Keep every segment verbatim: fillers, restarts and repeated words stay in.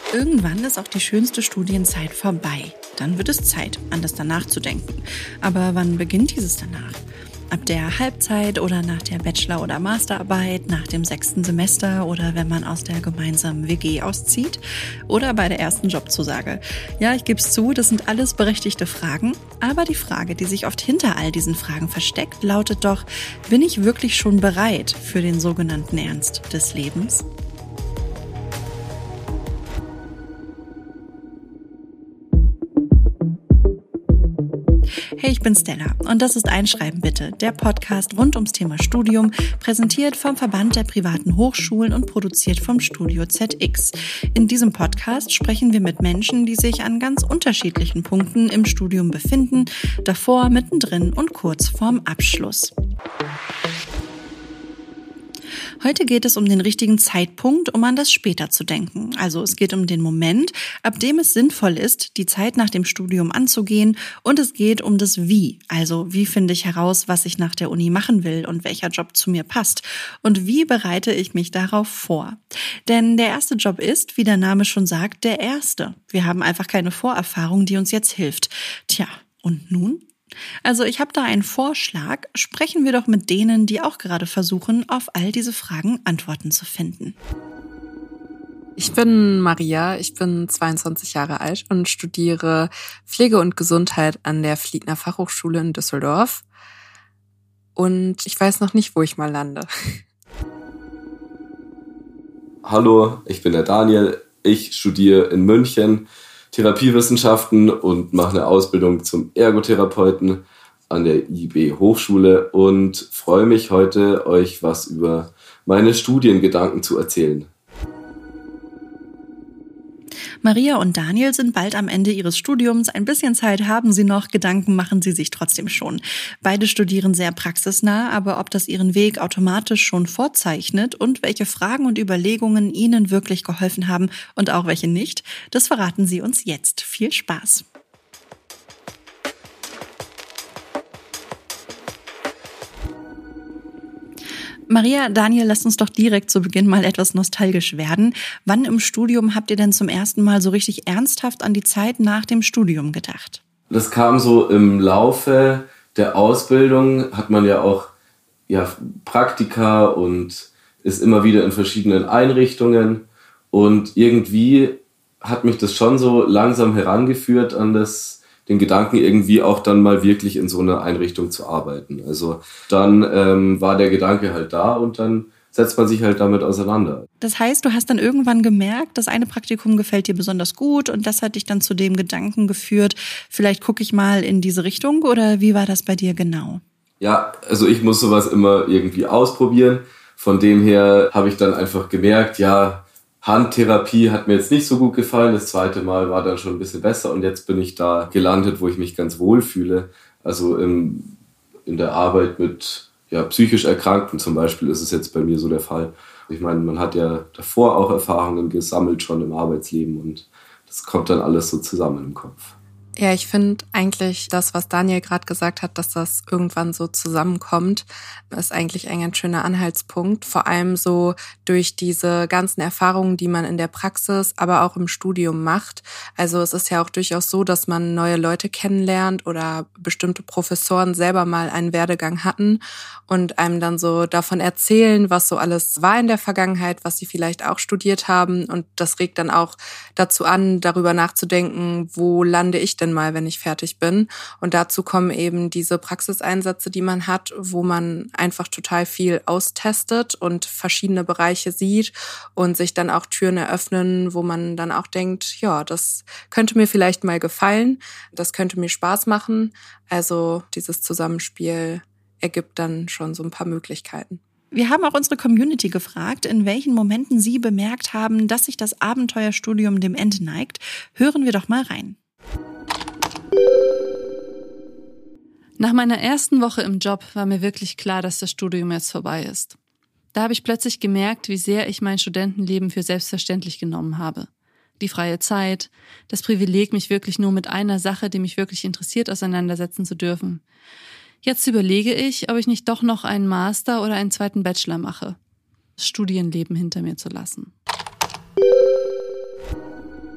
Irgendwann ist auch die schönste Studienzeit vorbei. Dann wird es Zeit, an das Danach zu denken. Aber wann beginnt dieses Danach? Ab der Halbzeit oder nach der Bachelor- oder Masterarbeit, nach dem sechsten Semester oder wenn man aus der gemeinsamen W G auszieht oder bei der ersten Jobzusage. Ja, ich gebe es zu, das sind alles berechtigte Fragen. Aber die Frage, die sich oft hinter all diesen Fragen versteckt, lautet doch, bin ich wirklich schon bereit für den sogenannten Ernst des Lebens? Hey, ich bin Stella und das ist Einschreiben bitte, der Podcast rund ums Thema Studium, präsentiert vom Verband der privaten Hochschulen und produziert vom Studio Z X. In diesem Podcast sprechen wir mit Menschen, die sich an ganz unterschiedlichen Punkten im Studium befinden, davor, mittendrin und kurz vorm Abschluss. Heute geht es um den richtigen Zeitpunkt, um an das später zu denken. Also es geht um den Moment, ab dem es sinnvoll ist, die Zeit nach dem Studium anzugehen, und es geht um das Wie. Also wie finde ich heraus, was ich nach der Uni machen will und welcher Job zu mir passt und wie bereite ich mich darauf vor. Denn der erste Job ist, wie der Name schon sagt, der erste. Wir haben einfach keine Vorerfahrung, die uns jetzt hilft. Tja, und nun? Also ich habe da einen Vorschlag. Sprechen wir doch mit denen, die auch gerade versuchen, auf all diese Fragen Antworten zu finden. Ich bin Maria, ich bin zweiundzwanzig Jahre alt und studiere Pflege und Gesundheit an der Fliegner Fachhochschule in Düsseldorf. Und ich weiß noch nicht, wo ich mal lande. Hallo, ich bin der Daniel. Ich studiere in München Therapiewissenschaften und mache eine Ausbildung zum Ergotherapeuten an der I B Hochschule und freue mich heute, euch was über meine Studiengedanken zu erzählen. Maria und Daniel sind bald am Ende ihres Studiums. Ein bisschen Zeit haben sie noch, Gedanken machen sie sich trotzdem schon. Beide studieren sehr praxisnah, aber ob das ihren Weg automatisch schon vorzeichnet und welche Fragen und Überlegungen ihnen wirklich geholfen haben und auch welche nicht, das verraten sie uns jetzt. Viel Spaß! Maria, Daniel, lasst uns doch direkt zu Beginn mal etwas nostalgisch werden. Wann im Studium habt ihr denn zum ersten Mal so richtig ernsthaft an die Zeit nach dem Studium gedacht? Das kam so im Laufe der Ausbildung, hat man ja auch ja, Praktika und ist immer wieder in verschiedenen Einrichtungen. Und irgendwie hat mich das schon so langsam herangeführt an das den Gedanken, irgendwie auch dann mal wirklich in so einer Einrichtung zu arbeiten. Also dann ähm, war der Gedanke halt da und dann setzt man sich halt damit auseinander. Das heißt, du hast dann irgendwann gemerkt, das eine Praktikum gefällt dir besonders gut und das hat dich dann zu dem Gedanken geführt, vielleicht gucke ich mal in diese Richtung, oder wie war das bei dir genau? Ja, also ich muss sowas immer irgendwie ausprobieren. Von dem her habe ich dann einfach gemerkt, ja, Handtherapie hat mir jetzt nicht so gut gefallen. Das zweite Mal war dann schon ein bisschen besser und jetzt bin ich da gelandet, wo ich mich ganz wohl fühle. Also im, in der Arbeit mit ja, psychisch Erkrankten zum Beispiel ist es jetzt bei mir so der Fall. Ich meine, man hat ja davor auch Erfahrungen gesammelt schon im Arbeitsleben und das kommt dann alles so zusammen im Kopf. Ja, ich finde eigentlich das, was Daniel gerade gesagt hat, dass das irgendwann so zusammenkommt, ist eigentlich ein ganz schöner Anhaltspunkt. Vor allem so durch diese ganzen Erfahrungen, die man in der Praxis, aber auch im Studium macht. Also es ist ja auch durchaus so, dass man neue Leute kennenlernt oder bestimmte Professoren selber mal einen Werdegang hatten und einem dann so davon erzählen, was so alles war in der Vergangenheit, was sie vielleicht auch studiert haben. Und das regt dann auch dazu an, darüber nachzudenken, wo lande ich denn mal, wenn ich fertig bin. Und dazu kommen eben diese Praxiseinsätze, die man hat, wo man einfach total viel austestet und verschiedene Bereiche sieht und sich dann auch Türen eröffnen, wo man dann auch denkt, ja, das könnte mir vielleicht mal gefallen, das könnte mir Spaß machen. Also dieses Zusammenspiel ergibt dann schon so ein paar Möglichkeiten. Wir haben auch unsere Community gefragt, in welchen Momenten sie bemerkt haben, dass sich das Abenteuerstudium dem Ende neigt. Hören wir doch mal rein. Nach meiner ersten Woche im Job war mir wirklich klar, dass das Studium jetzt vorbei ist. Da habe ich plötzlich gemerkt, wie sehr ich mein Studentenleben für selbstverständlich genommen habe. Die freie Zeit, das Privileg, mich wirklich nur mit einer Sache, die mich wirklich interessiert, auseinandersetzen zu dürfen. Jetzt überlege ich, ob ich nicht doch noch einen Master oder einen zweiten Bachelor mache. Das Studienleben hinter mir zu lassen.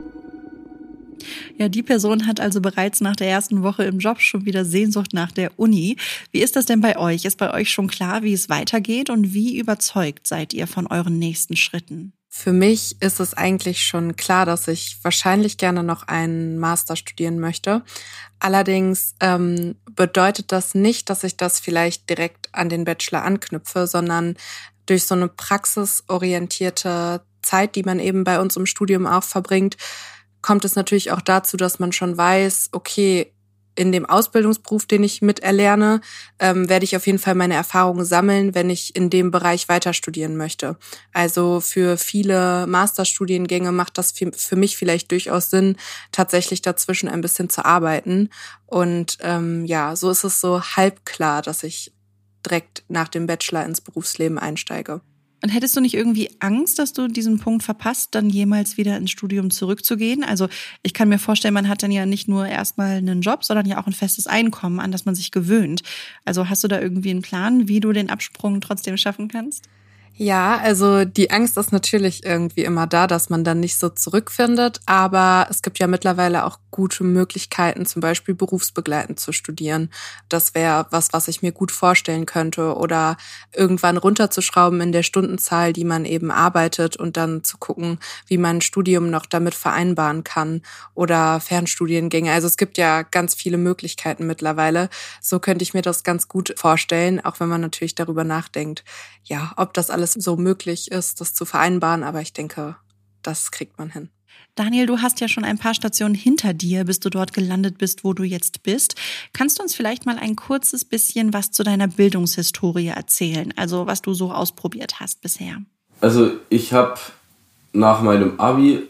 Ja, die Person hat also bereits nach der ersten Woche im Job schon wieder Sehnsucht nach der Uni. Wie ist das denn bei euch? Ist bei euch schon klar, wie es weitergeht und wie überzeugt seid ihr von euren nächsten Schritten? Für mich ist es eigentlich schon klar, dass ich wahrscheinlich gerne noch einen Master studieren möchte. Allerdings ähm, bedeutet das nicht, dass ich das vielleicht direkt an den Bachelor anknüpfe, sondern durch so eine praxisorientierte Zeit, die man eben bei uns im Studium auch verbringt, kommt es natürlich auch dazu, dass man schon weiß, okay, in dem Ausbildungsberuf, den ich miterlerne, ähm, werde ich auf jeden Fall meine Erfahrungen sammeln, wenn ich in dem Bereich weiter studieren möchte. Also für viele Masterstudiengänge macht das für, für mich vielleicht durchaus Sinn, tatsächlich dazwischen ein bisschen zu arbeiten. Und ähm, ja, so ist es so halb klar, dass ich direkt nach dem Bachelor ins Berufsleben einsteige. Und hättest du nicht irgendwie Angst, dass du diesen Punkt verpasst, dann jemals wieder ins Studium zurückzugehen? Also ich kann mir vorstellen, man hat dann ja nicht nur erstmal einen Job, sondern ja auch ein festes Einkommen, an das man sich gewöhnt. Also hast du da irgendwie einen Plan, wie du den Absprung trotzdem schaffen kannst? Ja, also die Angst ist natürlich irgendwie immer da, dass man dann nicht so zurückfindet, aber es gibt ja mittlerweile auch gute Möglichkeiten, zum Beispiel berufsbegleitend zu studieren. Das wäre was, was ich mir gut vorstellen könnte, oder irgendwann runterzuschrauben in der Stundenzahl, die man eben arbeitet, und dann zu gucken, wie man ein Studium noch damit vereinbaren kann, oder Fernstudiengänge. Also es gibt ja ganz viele Möglichkeiten mittlerweile. So könnte ich mir das ganz gut vorstellen, auch wenn man natürlich darüber nachdenkt, ja, ob das alles so möglich ist, das zu vereinbaren, aber ich denke, das kriegt man hin. Daniel, du hast ja schon ein paar Stationen hinter dir, bis du dort gelandet bist, wo du jetzt bist. Kannst du uns vielleicht mal ein kurzes bisschen was zu deiner Bildungshistorie erzählen, also was du so ausprobiert hast bisher? Also ich habe nach meinem Abi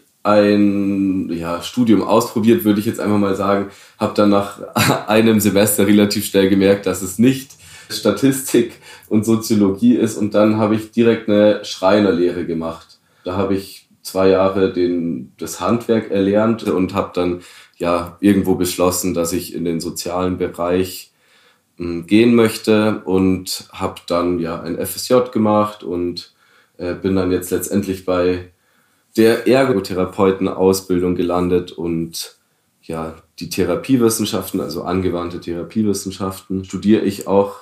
ein ja, Studium ausprobiert, würde ich jetzt einfach mal sagen, habe dann nach einem Semester relativ schnell gemerkt, dass es nicht Statistik und Soziologie ist, und dann habe ich direkt eine Schreinerlehre gemacht. Da habe ich zwei Jahre den, das Handwerk erlernt und habe dann ja irgendwo beschlossen, dass ich in den sozialen Bereich mh, gehen möchte, und habe dann ja ein F S J gemacht und äh, bin dann jetzt letztendlich bei der Ergotherapeutenausbildung gelandet, und ja, die Therapiewissenschaften, also angewandte Therapiewissenschaften, studiere ich auch.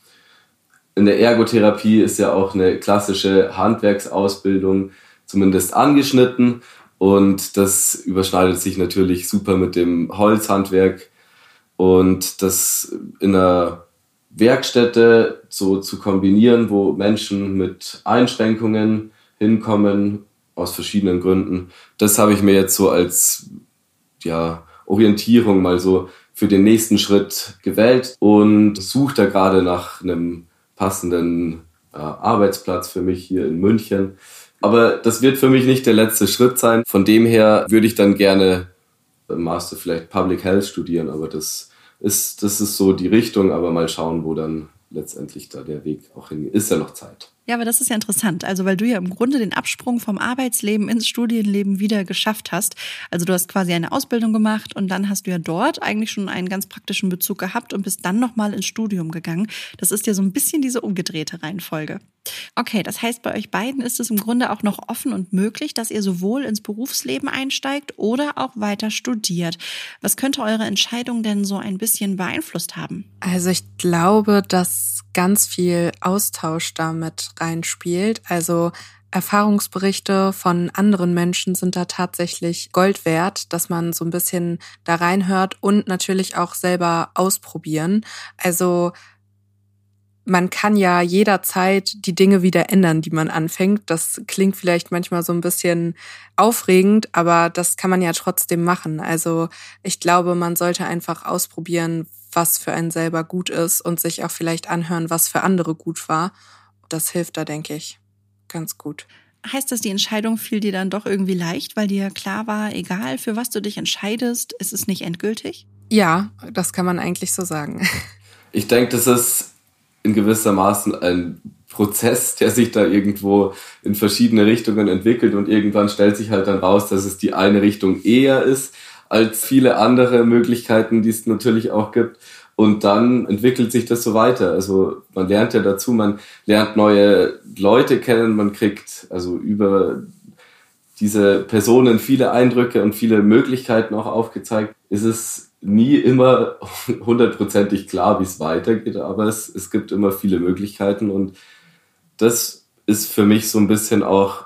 In der Ergotherapie ist ja auch eine klassische Handwerksausbildung zumindest angeschnitten, und das überschneidet sich natürlich super mit dem Holzhandwerk, und das in einer Werkstätte so zu kombinieren, wo Menschen mit Einschränkungen hinkommen, aus verschiedenen Gründen, das habe ich mir jetzt so als ja, Orientierung mal so für den nächsten Schritt gewählt und suche da gerade nach einem passenden äh, Arbeitsplatz für mich hier in München. Aber das wird für mich nicht der letzte Schritt sein. Von dem her würde ich dann gerne im Master vielleicht Public Health studieren, aber das ist, das ist so die Richtung. Aber mal schauen, wo dann letztendlich da der Weg auch hingeht. Ist ja noch Zeit. Ja, aber das ist ja interessant, also weil du ja im Grunde den Absprung vom Arbeitsleben ins Studienleben wieder geschafft hast. Also du hast quasi eine Ausbildung gemacht und dann hast du ja dort eigentlich schon einen ganz praktischen Bezug gehabt und bist dann nochmal ins Studium gegangen. Das ist ja so ein bisschen diese umgedrehte Reihenfolge. Okay, das heißt, bei euch beiden ist es im Grunde auch noch offen und möglich, dass ihr sowohl ins Berufsleben einsteigt oder auch weiter studiert. Was könnte eure Entscheidung denn so ein bisschen beeinflusst haben? Also ich glaube, dass ganz viel Austausch damit reinspielt. Also Erfahrungsberichte von anderen Menschen sind da tatsächlich Gold wert, dass man so ein bisschen da reinhört und natürlich auch selber ausprobieren. Also man kann ja jederzeit die Dinge wieder ändern, die man anfängt. Das klingt vielleicht manchmal so ein bisschen aufregend, aber das kann man ja trotzdem machen. Also ich glaube, man sollte einfach ausprobieren, was für einen selber gut ist und sich auch vielleicht anhören, was für andere gut war. Das hilft da, denke ich, ganz gut. Heißt das, die Entscheidung fiel dir dann doch irgendwie leicht, weil dir klar war, egal für was du dich entscheidest, ist es nicht endgültig? Ja, das kann man eigentlich so sagen. Ich denke, das ist in gewisser Maßen ein Prozess, der sich da irgendwo in verschiedene Richtungen entwickelt, und irgendwann stellt sich halt dann raus, dass es die eine Richtung eher ist als viele andere Möglichkeiten, die es natürlich auch gibt. Und dann entwickelt sich das so weiter. Also man lernt ja dazu, man lernt neue Leute kennen, man kriegt also über diese Personen viele Eindrücke und viele Möglichkeiten auch aufgezeigt, ist es nie immer hundertprozentig klar, wie es weitergeht, aber es, es gibt immer viele Möglichkeiten und das ist für mich so ein bisschen auch,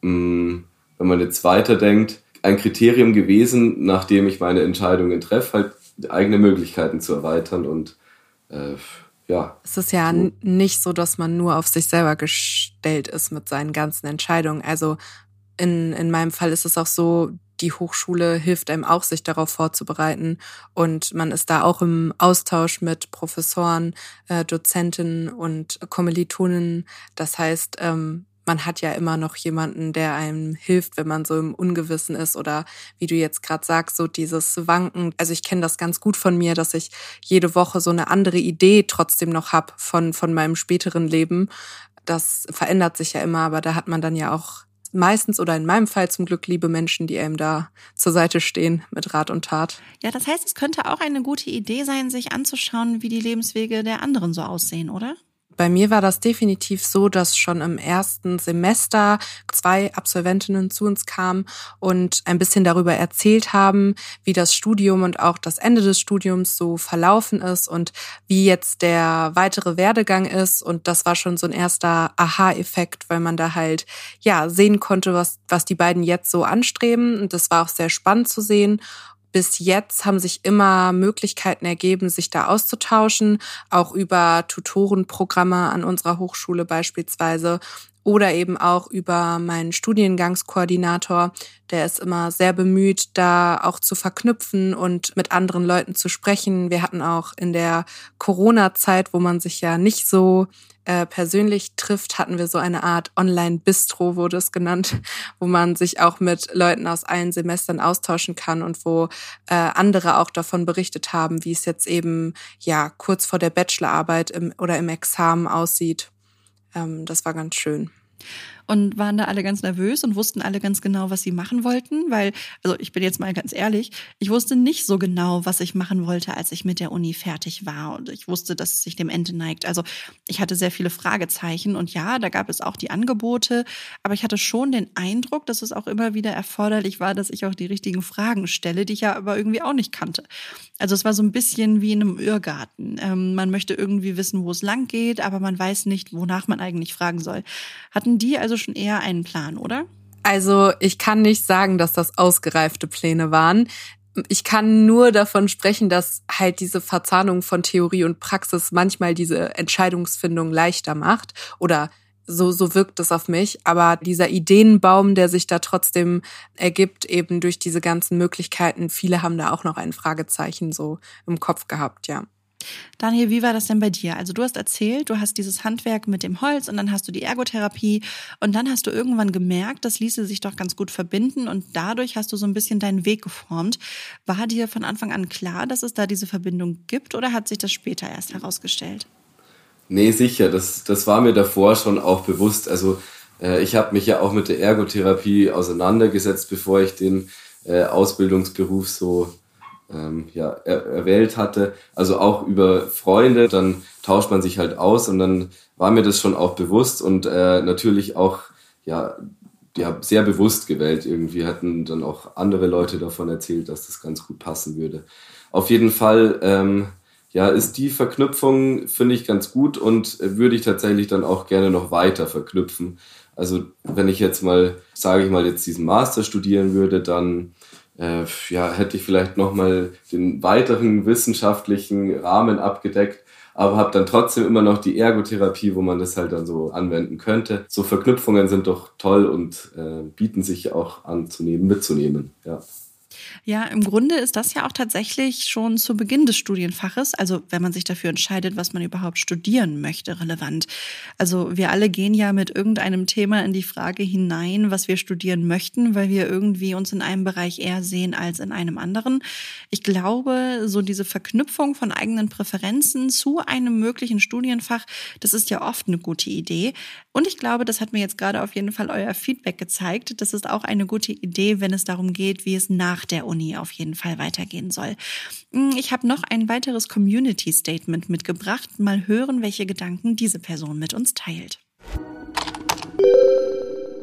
mh, wenn man jetzt weiterdenkt, ein Kriterium gewesen, nachdem ich meine Entscheidungen treffe, halt eigene Möglichkeiten zu erweitern und äh, ja. Es ist ja so. Nicht so, dass man nur auf sich selber gestellt ist mit seinen ganzen Entscheidungen. Also in, in meinem Fall ist es auch so, die Hochschule hilft einem auch, sich darauf vorzubereiten und man ist da auch im Austausch mit Professoren, äh, Dozentinnen und Kommilitonen. Das heißt, ähm, man hat ja immer noch jemanden, der einem hilft, wenn man so im Ungewissen ist oder wie du jetzt gerade sagst, so dieses Wanken. Also ich kenne das ganz gut von mir, dass ich jede Woche so eine andere Idee trotzdem noch habe von, von meinem späteren Leben. Das verändert sich ja immer, aber da hat man dann ja auch meistens oder in meinem Fall zum Glück liebe Menschen, die einem da zur Seite stehen mit Rat und Tat. Ja, das heißt, es könnte auch eine gute Idee sein, sich anzuschauen, wie die Lebenswege der anderen so aussehen, oder? Bei mir war das definitiv so, dass schon im ersten Semester zwei Absolventinnen zu uns kamen und ein bisschen darüber erzählt haben, wie das Studium und auch das Ende des Studiums so verlaufen ist und wie jetzt der weitere Werdegang ist. Und das war schon so ein erster Aha-Effekt, weil man da halt ja sehen konnte, was, was die beiden jetzt so anstreben. Und das war auch sehr spannend zu sehen. Bis jetzt haben sich immer Möglichkeiten ergeben, sich da auszutauschen, auch über Tutorenprogramme an unserer Hochschule beispielsweise oder eben auch über meinen Studiengangskoordinator. Der ist immer sehr bemüht, da auch zu verknüpfen und mit anderen Leuten zu sprechen. Wir hatten auch in der Corona-Zeit, wo man sich ja nicht so äh, persönlich trifft, hatten wir so eine Art Online-Bistro, wurde es genannt, wo man sich auch mit Leuten aus allen Semestern austauschen kann und wo äh, andere auch davon berichtet haben, wie es jetzt eben ja kurz vor der Bachelorarbeit im, oder im Examen aussieht. Ähm, das war ganz schön. Und waren da alle ganz nervös und wussten alle ganz genau, was sie machen wollten? Weil, also ich bin jetzt mal ganz ehrlich, ich wusste nicht so genau, was ich machen wollte, als ich mit der Uni fertig war. Und ich wusste, dass es sich dem Ende neigt. Also ich hatte sehr viele Fragezeichen. Und ja, da gab es auch die Angebote. Aber ich hatte schon den Eindruck, dass es auch immer wieder erforderlich war, dass ich auch die richtigen Fragen stelle, die ich ja aber irgendwie auch nicht kannte. Also es war so ein bisschen wie in einem Irrgarten. Ähm, man möchte irgendwie wissen, wo es lang geht, aber man weiß nicht, wonach man eigentlich fragen soll. Hatten die also schon eher einen Plan, oder? Also ich kann nicht sagen, dass das ausgereifte Pläne waren. Ich kann nur davon sprechen, dass halt diese Verzahnung von Theorie und Praxis manchmal diese Entscheidungsfindung leichter macht oder so, so wirkt es auf mich. Aber dieser Ideenbaum, der sich da trotzdem ergibt, eben durch diese ganzen Möglichkeiten, viele haben da auch noch ein Fragezeichen so im Kopf gehabt, ja. Daniel, wie war das denn bei dir? Also du hast erzählt, du hast dieses Handwerk mit dem Holz und dann hast du die Ergotherapie und dann hast du irgendwann gemerkt, das ließe sich doch ganz gut verbinden und dadurch hast du so ein bisschen deinen Weg geformt. War dir von Anfang an klar, dass es da diese Verbindung gibt oder hat sich das später erst herausgestellt? Nee, sicher, das, das war mir davor schon auch bewusst. Also äh, ich habe mich ja auch mit der Ergotherapie auseinandergesetzt, bevor ich den äh, Ausbildungsberuf so ähm, ja, er, erwählt hatte. Also auch über Freunde, dann tauscht man sich halt aus und dann war mir das schon auch bewusst und äh, natürlich auch ja, ja sehr bewusst gewählt. Irgendwie hatten dann auch andere Leute davon erzählt, dass das ganz gut passen würde. Auf jeden Fall ähm, ja, ist die Verknüpfung, finde ich, ganz gut und würde ich tatsächlich dann auch gerne noch weiter verknüpfen. Also wenn ich jetzt mal, sage ich mal, jetzt diesen Master studieren würde, dann äh, ja, hätte ich vielleicht nochmal den weiteren wissenschaftlichen Rahmen abgedeckt, aber habe dann trotzdem immer noch die Ergotherapie, wo man das halt dann so anwenden könnte. So Verknüpfungen sind doch toll und äh, bieten sich auch anzunehmen, mitzunehmen, ja. Ja, im Grunde ist das ja auch tatsächlich schon zu Beginn des Studienfaches, also wenn man sich dafür entscheidet, was man überhaupt studieren möchte, relevant. Also wir alle gehen ja mit irgendeinem Thema in die Frage hinein, was wir studieren möchten, weil wir irgendwie uns in einem Bereich eher sehen als in einem anderen. Ich glaube, so diese Verknüpfung von eigenen Präferenzen zu einem möglichen Studienfach, das ist ja oft eine gute Idee. Und ich glaube, das hat mir jetzt gerade auf jeden Fall euer Feedback gezeigt. Das ist auch eine gute Idee, wenn es darum geht, wie es nach der Uni auf jeden Fall weitergehen soll. Ich habe noch ein weiteres Community Statement mitgebracht. Mal hören, welche Gedanken diese Person mit uns teilt.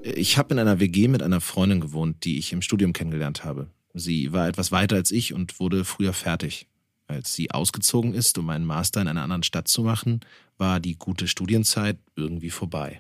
Ich habe in einer W G mit einer Freundin gewohnt, die ich im Studium kennengelernt habe. Sie war etwas weiter als ich und wurde früher fertig. Als sie ausgezogen ist, um einen Master in einer anderen Stadt zu machen, war die gute Studienzeit irgendwie vorbei.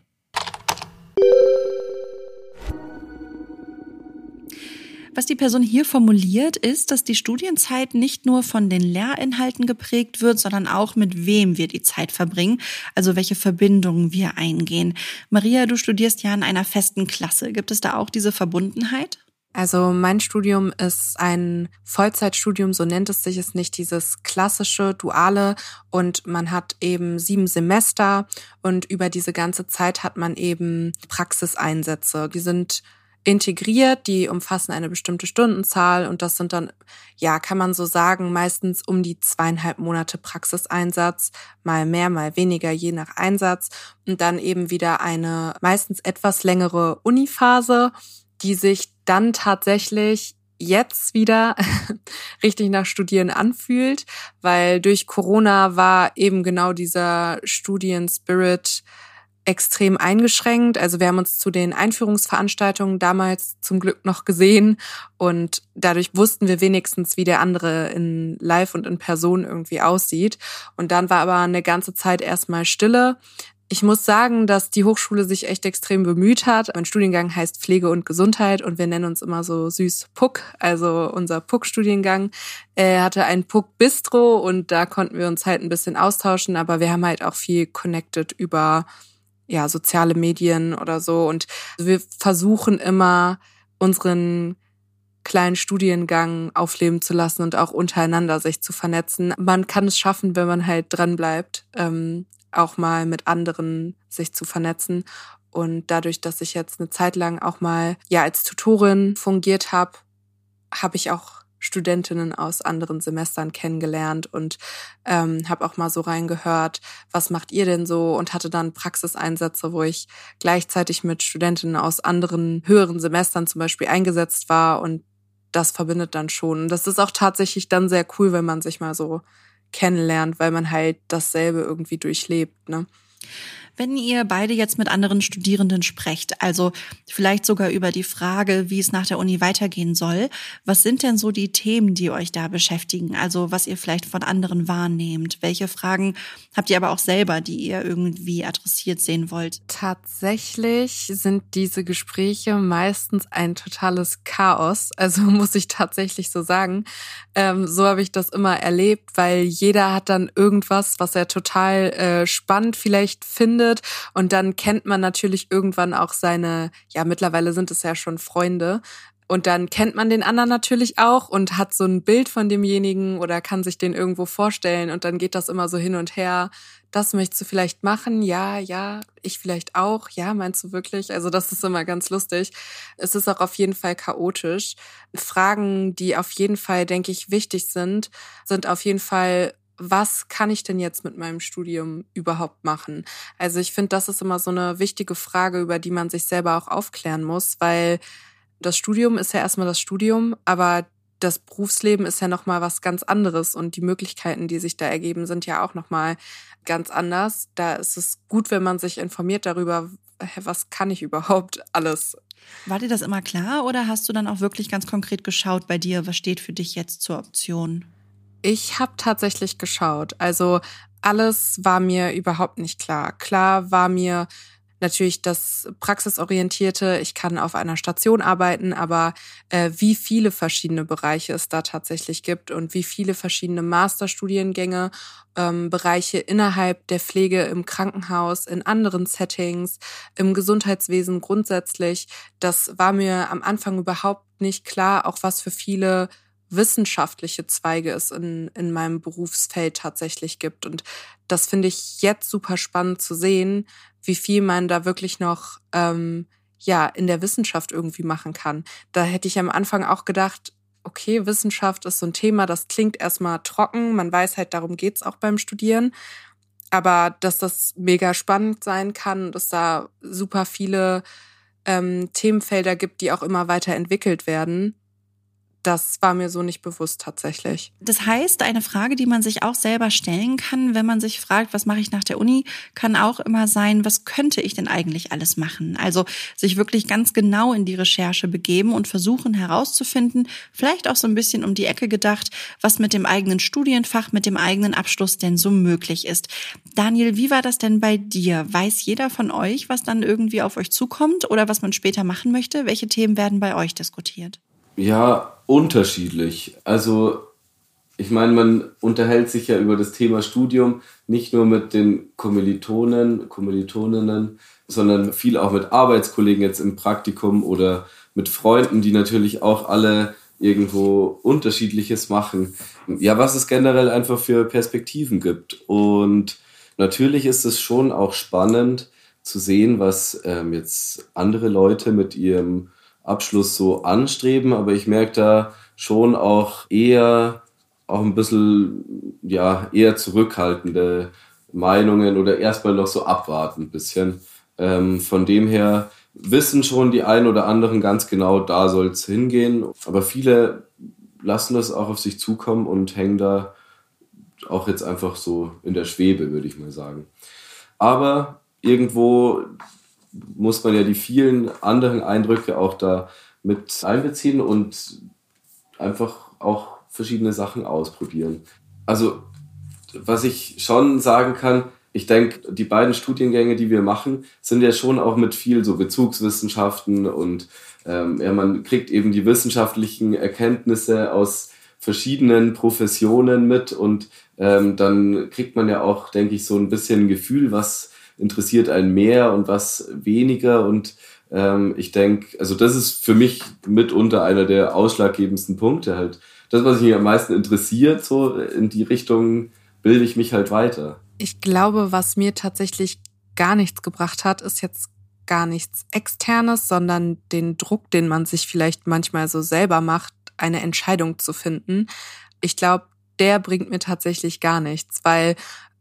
Was die Person hier formuliert, ist, dass die Studienzeit nicht nur von den Lehrinhalten geprägt wird, sondern auch mit wem wir die Zeit verbringen, also welche Verbindungen wir eingehen. Maria, du studierst ja in einer festen Klasse. Gibt es da auch diese Verbundenheit? Also mein Studium ist ein Vollzeitstudium, so nennt es sich, ist nicht dieses klassische, duale, und man hat eben sieben Semester und über diese ganze Zeit hat man eben Praxiseinsätze. Die sind integriert, die umfassen eine bestimmte Stundenzahl und das sind dann, ja, kann man so sagen, meistens um die zweieinhalb Monate Praxiseinsatz, mal mehr, mal weniger, je nach Einsatz, und dann eben wieder eine meistens etwas längere Uniphase, die sich dann tatsächlich jetzt wieder richtig nach Studieren anfühlt, weil durch Corona war eben genau dieser Studienspirit extrem eingeschränkt. Also wir haben uns zu den Einführungsveranstaltungen damals zum Glück noch gesehen und dadurch wussten wir wenigstens, wie der andere in Live und in Person irgendwie aussieht. Und dann war aber eine ganze Zeit erstmal Stille. Ich muss sagen, dass die Hochschule sich echt extrem bemüht hat. Mein Studiengang heißt Pflege und Gesundheit und wir nennen uns immer so süß P U C, also unser P U C-Studiengang. Er hatte ein P U C-Bistro und da konnten wir uns halt ein bisschen austauschen, aber wir haben halt auch viel connected über ja soziale Medien oder so und wir versuchen immer unseren kleinen Studiengang aufleben zu lassen und auch untereinander sich zu vernetzen. Man kann es schaffen, wenn man halt dran bleibt, ähm, auch mal mit anderen sich zu vernetzen. Und dadurch, dass ich jetzt eine Zeit lang auch mal ja als Tutorin fungiert habe, habe ich auch Studentinnen aus anderen Semestern kennengelernt und ähm, habe auch mal so reingehört, was macht ihr denn so, und hatte dann Praxiseinsätze, wo ich gleichzeitig mit Studentinnen aus anderen höheren Semestern zum Beispiel eingesetzt war, und das verbindet dann schon. Und das ist auch tatsächlich dann sehr cool, wenn man sich mal so kennenlernt, weil man halt dasselbe irgendwie durchlebt, ne? Wenn ihr beide jetzt mit anderen Studierenden sprecht, also vielleicht sogar über die Frage, wie es nach der Uni weitergehen soll, was sind denn so die Themen, die euch da beschäftigen? Also was ihr vielleicht von anderen wahrnehmt? Welche Fragen habt ihr aber auch selber, die ihr irgendwie adressiert sehen wollt? Tatsächlich sind diese Gespräche meistens ein totales Chaos, also muss ich tatsächlich so sagen. Ähm, so habe ich das immer erlebt, weil jeder hat dann irgendwas, was er total äh, spannend vielleicht findet. Und dann kennt man natürlich irgendwann auch seine, ja mittlerweile sind es ja schon Freunde. Und dann kennt man den anderen natürlich auch und hat so ein Bild von demjenigen oder kann sich den irgendwo vorstellen. Und dann geht das immer so hin und her. Das möchtest du vielleicht machen? Ja, ja, ich vielleicht auch. Ja, meinst du wirklich? Also das ist immer ganz lustig. Es ist auch auf jeden Fall chaotisch. Fragen, die auf jeden Fall, denke ich, wichtig sind, sind auf jeden Fall: Was kann ich denn jetzt mit meinem Studium überhaupt machen? Also ich finde, das ist immer so eine wichtige Frage, über die man sich selber auch aufklären muss, weil das Studium ist ja erstmal das Studium, aber das Berufsleben ist ja nochmal was ganz anderes und die Möglichkeiten, die sich da ergeben, sind ja auch nochmal ganz anders. Da ist es gut, wenn man sich informiert darüber, was kann ich überhaupt alles. War dir das immer klar oder hast du dann auch wirklich ganz konkret geschaut bei dir, was steht für dich jetzt zur Option? Ich habe tatsächlich geschaut. Also alles war mir überhaupt nicht klar. Klar war mir natürlich das Praxisorientierte, ich kann auf einer Station arbeiten, aber äh, wie viele verschiedene Bereiche es da tatsächlich gibt und wie viele verschiedene Masterstudiengänge, ähm, Bereiche innerhalb der Pflege im Krankenhaus, in anderen Settings, im Gesundheitswesen grundsätzlich, das war mir am Anfang überhaupt nicht klar, auch was für viele wissenschaftliche Zweige es in, in meinem Berufsfeld tatsächlich gibt. Und das finde ich jetzt super spannend zu sehen, wie viel man da wirklich noch ähm, ja in der Wissenschaft irgendwie machen kann. Da hätte ich am Anfang auch gedacht, okay, Wissenschaft ist so ein Thema, das klingt erstmal trocken, man weiß halt, darum geht's auch beim Studieren. Aber dass das mega spannend sein kann, dass da super viele ähm, Themenfelder gibt, die auch immer weiter entwickelt werden, das war mir so nicht bewusst tatsächlich. Das heißt, eine Frage, die man sich auch selber stellen kann, wenn man sich fragt, was mache ich nach der Uni, kann auch immer sein, was könnte ich denn eigentlich alles machen? Also sich wirklich ganz genau in die Recherche begeben und versuchen herauszufinden, vielleicht auch so ein bisschen um die Ecke gedacht, was mit dem eigenen Studienfach, mit dem eigenen Abschluss denn so möglich ist. Daniel, wie war das denn bei dir? Weiß jeder von euch, was dann irgendwie auf euch zukommt oder was man später machen möchte? Welche Themen werden bei euch diskutiert? Ja, unterschiedlich. Also ich meine, man unterhält sich ja über das Thema Studium nicht nur mit den Kommilitonen, Kommilitoninnen, sondern viel auch mit Arbeitskollegen jetzt im Praktikum oder mit Freunden, die natürlich auch alle irgendwo Unterschiedliches machen. Ja, was es generell einfach für Perspektiven gibt. Und natürlich ist es schon auch spannend zu sehen, was ähm, jetzt andere Leute mit ihrem Abschluss so anstreben, aber ich merke da schon auch eher auch ein bisschen ja eher zurückhaltende Meinungen oder erstmal noch so abwarten ein bisschen. Ähm, von dem her wissen schon die einen oder anderen ganz genau, da soll es hingehen, aber viele lassen das auch auf sich zukommen und hängen da auch jetzt einfach so in der Schwebe, würde ich mal sagen. Aber irgendwo muss man ja die vielen anderen Eindrücke auch da mit einbeziehen und einfach auch verschiedene Sachen ausprobieren. Also, was ich schon sagen kann, ich denke, die beiden Studiengänge, die wir machen, sind ja schon auch mit viel so Bezugswissenschaften und ähm, ja, man kriegt eben die wissenschaftlichen Erkenntnisse aus verschiedenen Professionen mit und ähm, dann kriegt man ja auch, denke ich, so ein bisschen ein Gefühl, was interessiert einen mehr und was weniger und ähm, ich denke, also das ist für mich mitunter einer der ausschlaggebendsten Punkte halt. Das, was mich am meisten interessiert, so in die Richtung bilde ich mich halt weiter. Ich glaube, was mir tatsächlich gar nichts gebracht hat, ist jetzt gar nichts Externes, sondern den Druck, den man sich vielleicht manchmal so selber macht, eine Entscheidung zu finden. Ich glaube, der bringt mir tatsächlich gar nichts, weil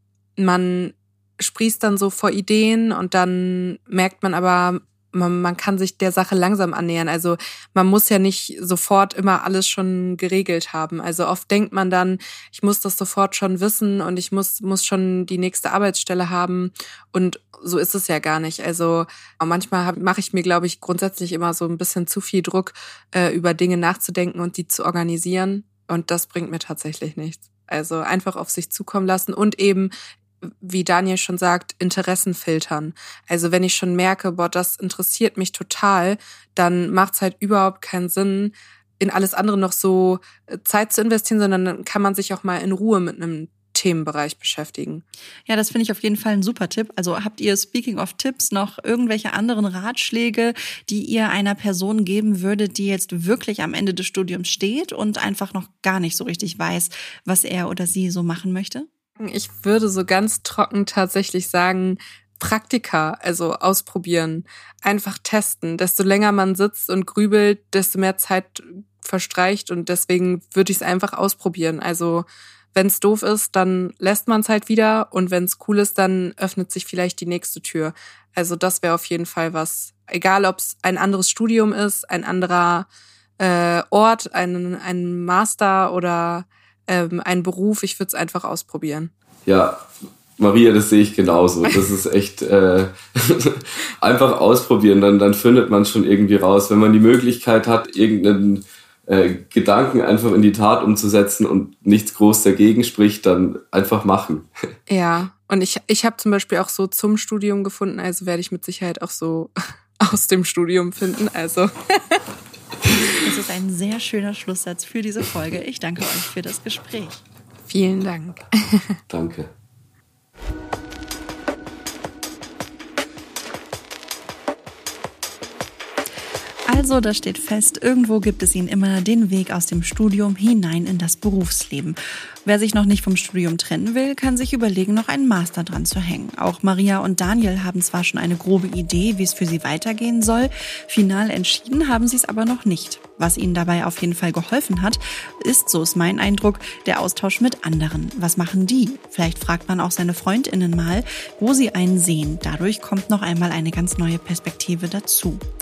man sprießt dann so vor Ideen und dann merkt man aber, man, man kann sich der Sache langsam annähern. Also man muss ja nicht sofort immer alles schon geregelt haben. Also oft denkt man dann, ich muss das sofort schon wissen und ich muss, muss schon die nächste Arbeitsstelle haben und so ist es ja gar nicht. Also manchmal mache ich mir, glaube ich, grundsätzlich immer so ein bisschen zu viel Druck, äh, über Dinge nachzudenken und die zu organisieren und das bringt mir tatsächlich nichts. Also einfach auf sich zukommen lassen und eben, wie Daniel schon sagt, Interessen filtern. Also wenn ich schon merke, boah, das interessiert mich total, dann macht es halt überhaupt keinen Sinn, in alles andere noch so Zeit zu investieren, sondern dann kann man sich auch mal in Ruhe mit einem Themenbereich beschäftigen. Ja, das finde ich auf jeden Fall ein super Tipp. Also habt ihr, speaking of Tipps, noch irgendwelche anderen Ratschläge, die ihr einer Person geben würdet, die jetzt wirklich am Ende des Studiums steht und einfach noch gar nicht so richtig weiß, was er oder sie so machen möchte? Ich würde so ganz trocken tatsächlich sagen, Praktika, also ausprobieren, einfach testen. Desto länger man sitzt und grübelt, desto mehr Zeit verstreicht und deswegen würde ich es einfach ausprobieren. Also wenn es doof ist, dann lässt man es halt wieder und wenn es cool ist, dann öffnet sich vielleicht die nächste Tür. Also das wäre auf jeden Fall was, egal ob es ein anderes Studium ist, ein anderer äh, Ort, ein, ein Master oder ähm, ein Beruf, ich würde es einfach ausprobieren. Ja, Maria, das sehe ich genauso. Das ist echt äh, einfach ausprobieren, dann, dann findet man es schon irgendwie raus. Wenn man die Möglichkeit hat, irgendeinen äh, Gedanken einfach in die Tat umzusetzen und nichts groß dagegen spricht, dann einfach machen. Ja, und ich, ich habe zum Beispiel auch so zum Studium gefunden, also werde ich mit Sicherheit auch so aus dem Studium finden. Also Das ist ein sehr schöner Schlusssatz für diese Folge. Ich danke euch für das Gespräch. Vielen Dank. Danke. Also, das steht fest, irgendwo gibt es ihn immer, den Weg aus dem Studium hinein in das Berufsleben. Wer sich noch nicht vom Studium trennen will, kann sich überlegen, noch einen Master dran zu hängen. Auch Maria und Daniel haben zwar schon eine grobe Idee, wie es für sie weitergehen soll, final entschieden haben sie es aber noch nicht. Was ihnen dabei auf jeden Fall geholfen hat, ist, so ist mein Eindruck, der Austausch mit anderen. Was machen die? Vielleicht fragt man auch seine FreundInnen mal, wo sie einen sehen. Dadurch kommt noch einmal eine ganz neue Perspektive dazu.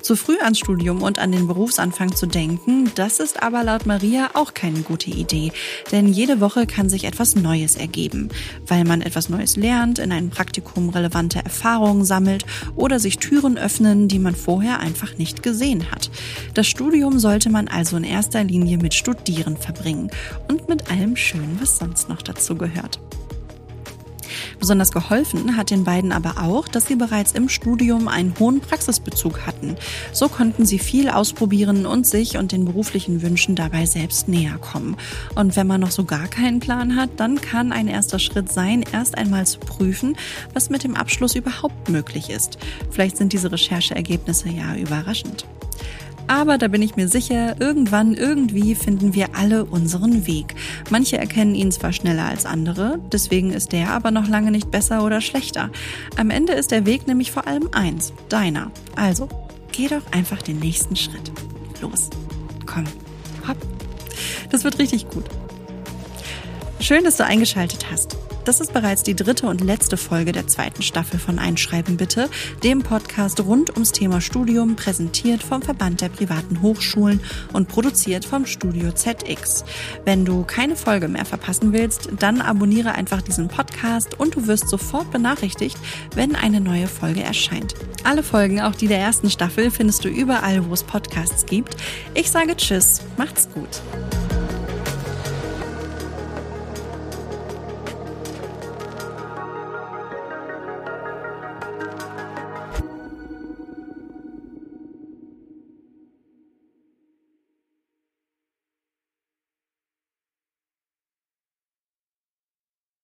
Zu früh ans Studium und an den Berufsanfang zu denken, das ist aber laut Maria auch keine gute Idee. Denn jede Woche kann sich etwas Neues ergeben, weil man etwas Neues lernt, in einem Praktikum relevante Erfahrungen sammelt oder sich Türen öffnen, die man vorher einfach nicht gesehen hat. Das Studium sollte man also in erster Linie mit Studieren verbringen und mit allem Schönen, was sonst noch dazu gehört. Besonders geholfen hat den beiden aber auch, dass sie bereits im Studium einen hohen Praxisbezug hatten. So konnten sie viel ausprobieren und sich und den beruflichen Wünschen dabei selbst näher kommen. Und wenn man noch so gar keinen Plan hat, dann kann ein erster Schritt sein, erst einmal zu prüfen, was mit dem Abschluss überhaupt möglich ist. Vielleicht sind diese Rechercheergebnisse ja überraschend. Aber da bin ich mir sicher, irgendwann, irgendwie finden wir alle unseren Weg. Manche erkennen ihn zwar schneller als andere, deswegen ist der aber noch lange nicht besser oder schlechter. Am Ende ist der Weg nämlich vor allem eins, deiner. Also, geh doch einfach den nächsten Schritt. Los, komm, hopp. Das wird richtig gut. Schön, dass du eingeschaltet hast. Das ist bereits die dritte und letzte Folge der zweiten Staffel von Einschreiben bitte, dem Podcast rund ums Thema Studium, präsentiert vom Verband der privaten Hochschulen und produziert vom Studio Z X. Wenn du keine Folge mehr verpassen willst, dann abonniere einfach diesen Podcast und du wirst sofort benachrichtigt, wenn eine neue Folge erscheint. Alle Folgen, auch die der ersten Staffel, findest du überall, wo es Podcasts gibt. Ich sage Tschüss, macht's gut.